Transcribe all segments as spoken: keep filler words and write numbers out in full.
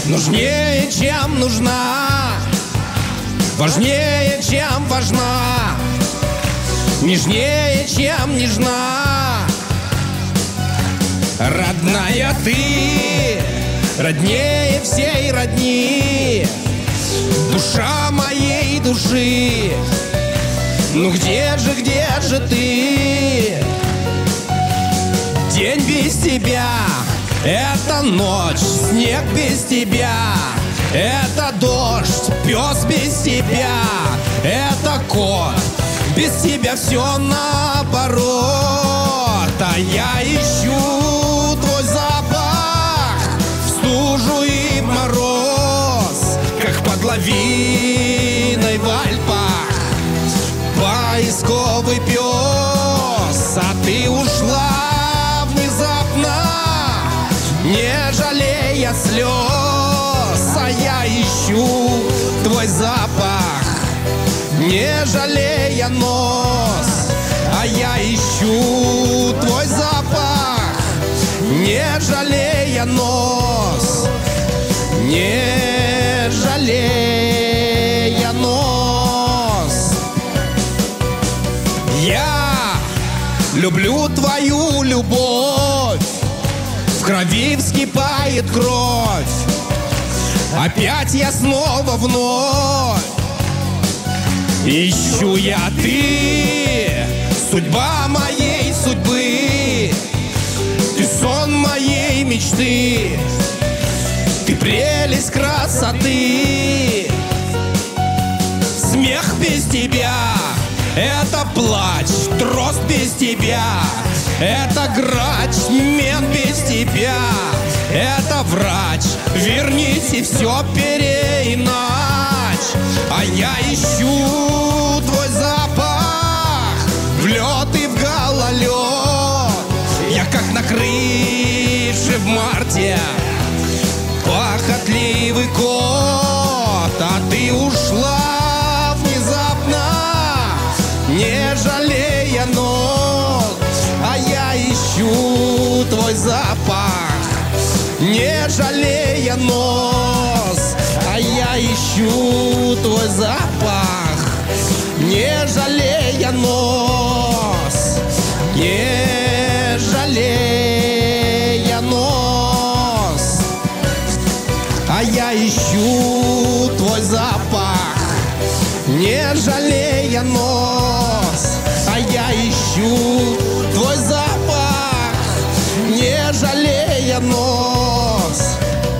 Нужнее, чем нужна, важнее, чем важна, нежнее, чем нежна. Родная ты, роднее всей родни, душа моей души. Ну где же, где же ты? День без тебя — это ночь, снег без тебя — это дождь, пес без тебя — это кот. Без тебя все наоборот. А я ищу твой запах в стужу и в мороз, как под лавиной в Альпах поисковый пес. А ты ушла внезапно, не жалея слез. А я ищу твой запах, не жалея нос. А я ищу твой запах, не жалея нос, не жалея нос. Я люблю твою любовь, в крови вскипает кровь. Опять я снова вновь ищу я ты, судьба моей судьбы, ты сон моей мечты, ты прелесть красоты. Смех без тебя — это плач, дрозд без тебя — это грач, мент без тебя — это врач. Верните все переиначь. А я ищу твой запах в лед и в гололед. Я как на крыше в марте похотливый кот. А ты ушла внезапно, не жалея нот. А я ищу твой запах, не жалея нос. А я ищу твой запах, не жалея нос, не жалея нос. А я ищу твой запах, не жалея нос. А я ищу твой запах, не жалея нос,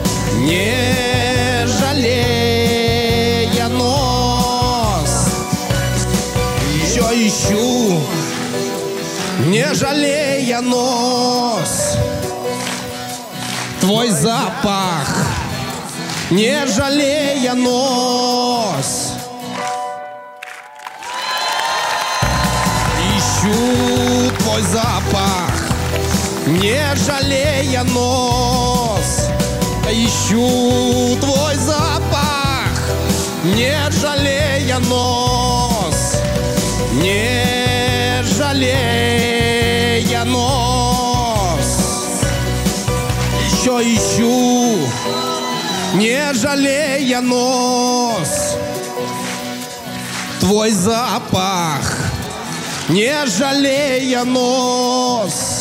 не жалея нос. Еще ищу, не жалея нос, твой запах, не жалея нос. Ищу твой запах, не жалея нос. Ищу твой запах, не жалея нос, не жалея нос. Еще ищу, не жалея нос, твой запах, не жалея нос.